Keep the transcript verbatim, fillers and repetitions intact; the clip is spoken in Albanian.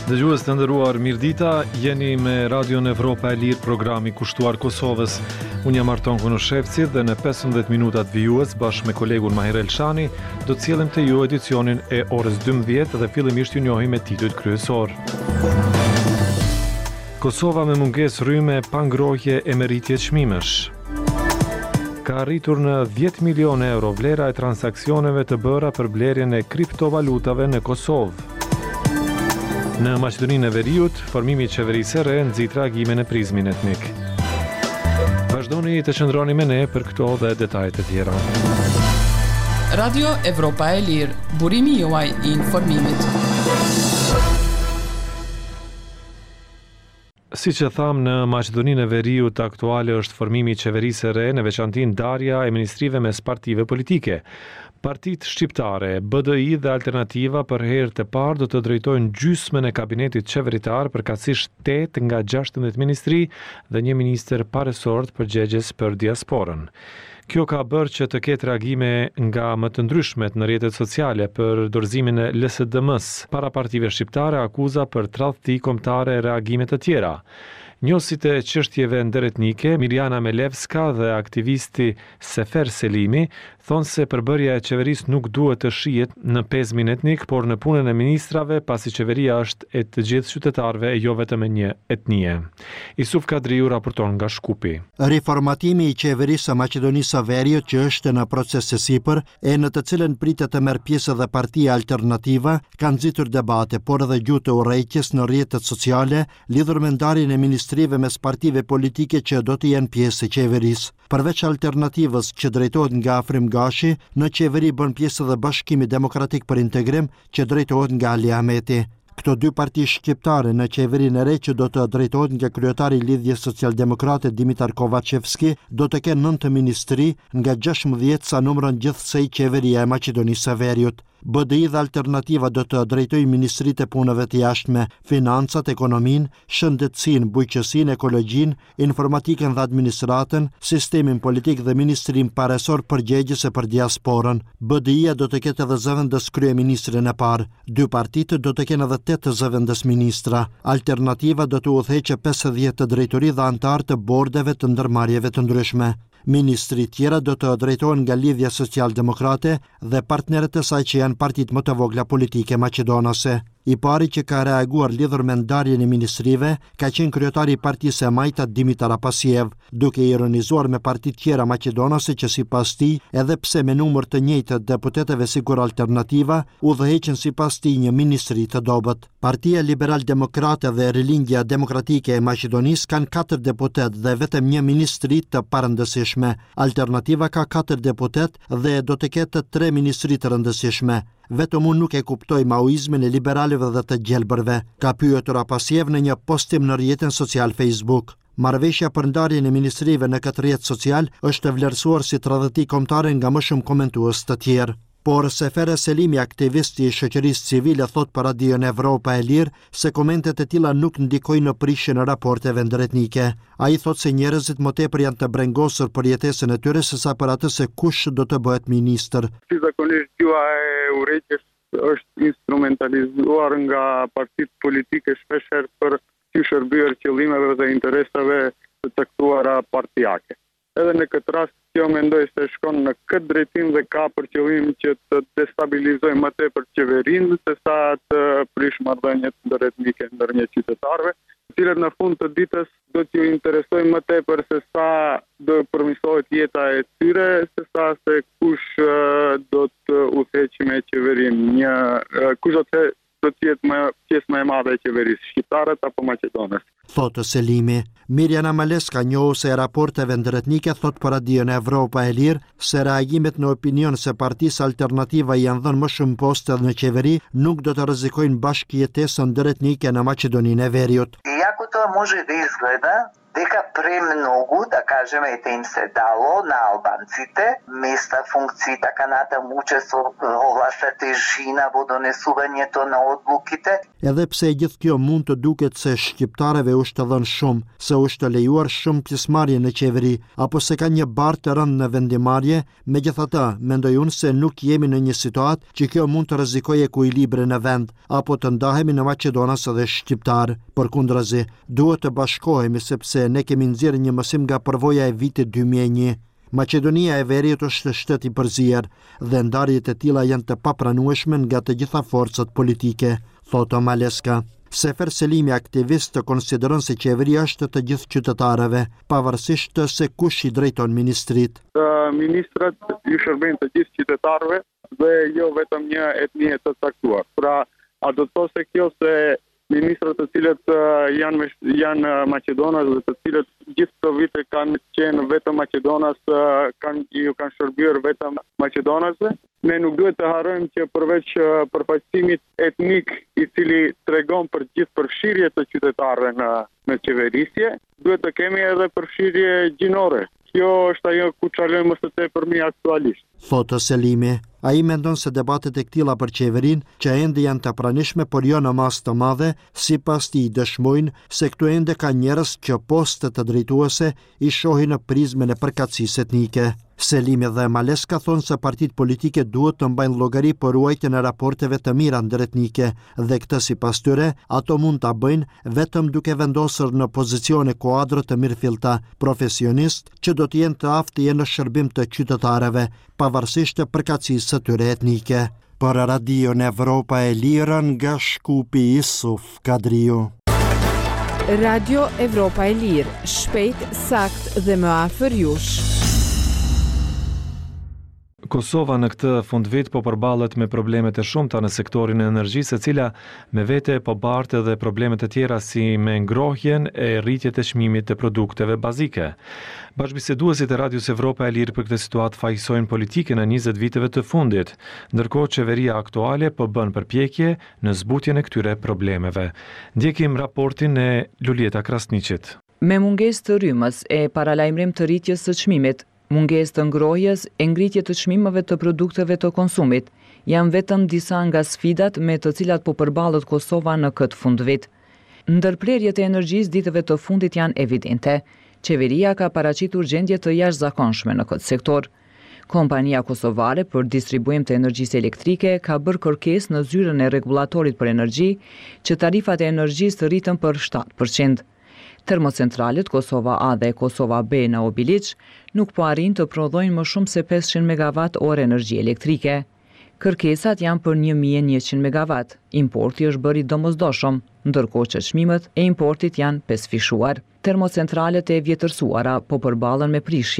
Dëgjues të nderuar, mirëdita, jeni me Radion Evropa e Lirë, programi kushtuar Kosovës. Unë jam Arton Kunoshevci dhe në pesëmbëdhjetë minutat vijues bashkë me kolegun Mahir Elshani do të sjellim te ju edicionin e orës dymbëdhjetë dhe fillimisht ju njohim me titujt kryesor. Kosova me mungesë rrymë pa ngrohje e merritje çmimesh. Ka arritur në dhjetë milionë euro vlera e transaksioneve të bëra për blerjen e kriptovalutave në Kosovë. Në Maqedoninë e Veriut, formimi i qeverisë së re nxit reagimin e prizmin etnik. Vazhdoni të qëndroni me ne për këto dhe detajet e tjera. Radio Evropa e Lirë, burimi juaj i informimit. Si që tham, në Maqedoninë e Veriut aktuale është formimi i qeverisë së re, në veçanti ndarja e ministrive mes partive politike. Partitë shqiptare, B D I dhe Alternativa për herë të parë do të drejtojnë gjysmën e kabinetit qeveritar, përkatësisht tetë nga gjashtëdhjetë ministri dhe një ministër paresort përgjegjës për diasporën. Kjo ka bërë që të ketë reagime nga më të ndryshmet në rrjetet sociale për dorëzimin e L S D M-s. Para partive shqiptare akuza për tradhti kombëtare e reagime të tjera. Njësit e çështjeve ndëretnike, Mirjana Melevska dhe aktivisti Sefer Selimi, thonë se përbërja e qeverisë nuk duhet të shihet në pezmin etnik, por në punën e ministrave, pasi qeveria është e të gjithë qytetarëve e jo vetëm e një etnie. Isuf Kadriu raporton nga Shkupi. Riformatimi i qeverisë së Maqedonisë së Veriut që është në proces së sipër, e në të cilën pritet të merr pjesë edhe Partia Alternativa, ka nxitur debate, por edhe gjuhë të urrejtjes në rrjetet sociale lidhur me ndarjen e ministrive mes partive politike që do të jenë pjesë e qeverisë. Përveç Alternativës që drejtohet nga Afrim Gashi, në qeveri bën pjesë edhe Bashkimi Demokratik për Integrim që drejtohet nga Ali Ahmeti. Këto dy parti shqiptare në qeverinë e re që do të drejtohet nga kryetari i Lidhjes Socialdemokrate Dimitar Kovacevski do të kenë nëntë ministri nga gjashtëdhjetë sa numron gjithsej qeveria e Maqedonisë së Veriut. B D I dhe Alternativa do të drejtojnë ministritë e punëve të jashtme, financat, ekonominë, shëndetësinë, bujqësinë, ekologjinë, informatikën dhe administratën, sistemin politik dhe ministrinë paresor përgjegjëse për diasporën. B D I-ja do të ketë edhe zëvendës kryeministrin e parë. Dy partitë do të kenë edhe tetë zëvendës ministra. Alternativa do të udhëheqë pesëdhjetë të drejtori dhe antarë të bordeve të ndërmarrjeve të ndryshme. Ministri tjera do të drejtohen nga Lidhja Socialdemokrate dhe partnerët e saj që janë partitë më të vogla politike maqedonase. I pari që ka reaguar lidhur me ndarjen e ministrive ka qenë kryetari i partisë e Majta Dimitar Apasiev, duke ironizuar me partitë tjera maqedonase që sipas tij, edhe pse me numër të njëjtë deputetëve sikur Alternativa, udhëheqën sipas tij një ministri të dobët. Partia Liberal Demokrate dhe Rilindja Demokratike e Maqedonisë kanë katër deputet dhe vetëm një ministri të parëndësishme. Alternativa ka katër deputet dhe do të ketë tre ministri të rëndësishme. Vetëm unë nuk e kuptoj maoizmin e liberalëve dhe të gjelbërve, ka pyetur Apasiev në një postim në rrjetin social Facebook. Marrëveshja për ndarjen e ministrive në këtë rrjet social është vlerësuar si tradhti kombëtare nga më shumë komentues të tjerë. Por Sefer Selimi, aktivisti i shoqërisë civile, thot për Radion Evropa e Lirë se komentet e tilla nuk ndikojnë në prishjen e raporteve ndëretnike. Ai thot se njerëzit më tepër janë të brengosur për jetesën e tyre sesa për atë se kush do të bëhet ministër. Zakonisht gjua e urrejtjes është instrumentalizuar nga partitë politike shpeshherë për të shërbyer qëllimeve dhe interesave të caktuara partijake. Edhe në këtë rast, kjo mendoj se shkon në këtë drejtim dhe ka për qëllim që të destabilizojë më tepër qeverinë se sa të prish marrëdhëniet ndëretnike ndër një qytetarëve, të cilët në fund të ditës do t'ju interesojë më tepër se sa do përmirësohet jeta e tyre, se sa se kush do të udhëheqë me qeverinë, një kush do të do të jetë më pjesë më e madhe e qeverisë, shqiptarët apo maqedonës. Thotë Selimi. Mirjana Melevska, njohuse e raporteve ndëretnike, thot për Radion Evropa e Lirë se reagimet në opinion se partisë Alternativa janë dhënë më shumë poste në qeveri nuk do të rrezikojnë bashkëjetesën ndëretnike në Maqedoninë e Veriut. Иако тоа може да изгледа дека премногу, да кажеме, ете им се дало на албанците места, функции, така натаму учество ова стратежина во донесувањето на одлуките. Edhe pse gjithë kjo mund të duket se shqiptarëve është dhënë shumë, se është lejuar shumë pjesëmarrje në qeveri, apo se ka një barë të rënd në vendimarrje, megjithatë, mendoj unë se nuk jemi në një situatë që kjo mund të rrezikojë ekuilibrin në vend, apo të ndahemi në Maqedonas edhe shqiptar. Përkundrazi, duhet të bashkohemi sepse ne kemi nxjerrë një mësim nga përvoja e vitit dy mijë e një. Maqedonia e Veriut është shtet i përzier dhe ndarjet e tilla janë të papranueshme nga të gjitha forcat politike, thotë Maleska. Sefer Selimi, aktivist, të konsideron se qeveria është të gjithë qytetarëve, pavarësisht se kush i drejton ministrit. Ministrat ju shërbejnë të gjithë qytetarëve dhe jo vetëm një etnie të caktuar. Pra, a do të thotë se kjo se ministrat të cilët janë janë Maqedonas dhe të cilët gjithë këto vite kanë qenë vetëm Maqedonas, kanë ju kanë shërbyer vetëm Maqedonasve. Ne nuk duhet të harrojmë që përveç përfaqësimit etnik i cili tregon për gjithë përfshirje të qytetarëve në në qeverisje, duhet të kemi edhe përfshirje gjinore. Kjo është ajo ku çalojmë më së tepërmi aktualisht. Thotë Selimi. Ai mendon se debatet e këtilla për qeverin, që ende janë të pranishme, por jo në masë të madhe, sipas tij dëshmojnë se këtu ende ka njerëz që postet të drejtuese i shohin në prizmen e përkatësisë etnike. Selimi dhe Maleska thonë se partitë politike duhet të mbajnë llogari për ruajtjen e raporteve të mira ndëretnike dhe këtë sipas tyre ato mund ta bëjnë vetëm duke vendosur në pozicione kuadrë të mirëfillta, profesionist që do të jenë të aftë të jenë në shërbim të qytetarëve, pavarësisht të përkatësisë së tyre etnike. Për Radion Evropa e Lirë nga Shkupi, Isuf Kadriu. Radio Evropa e Lirë, shpejt, sakt dhe më afër jush. Kosova në këtë fundvit po përballet me problemet e shumta në sektorin e energjisë, e cila me vete po bartë edhe problemet e tjera si me ngrohjen e rritjet e çmimit të produkteve bazike. Bashkëbiseduesit e Radios Evropa e Lirë për këtë situatë fajsojnë politikën e njëzet viteve të fundit, ndërkohë qeveria aktuale po bën përpjekje në zbutjen e këtyre problemeve. Ndjekim raportin e Lulieta Krasniqit. Me mungesë të rrymës e paralajmërim të rritjes së çmimit, mungesë të ngrohjes e ngritje të çmimeve të produkteve të konsumit janë vetëm disa nga sfidat me të cilat po përballet Kosova në këtë fundvit. Ndërprerjet e energjisë ditëve të fundit janë evidente. Qeveria ka paraqitur gjendje të jashtëzakonshme në këtë sektor. Kompania kosovare për distribuim të energjisë elektrike ka bërë kërkesë në zyrën e rregullatorit për energji që tarifat e energjisë të rritën për shtatë përqind. Termocentralet Kosova A dhe Kosova B në Obiliq nuk po arrin të prodhojnë më shumë se pesëqind megawatt orë energji elektrike. Kërkesat janë për një mijë e njëqind megawatt. Importi është bërë i domosdoshëm, ndërkohë që çmimet e importit janë pesëfishuar. Termocentralet e vjetërsuara po përballen me prishje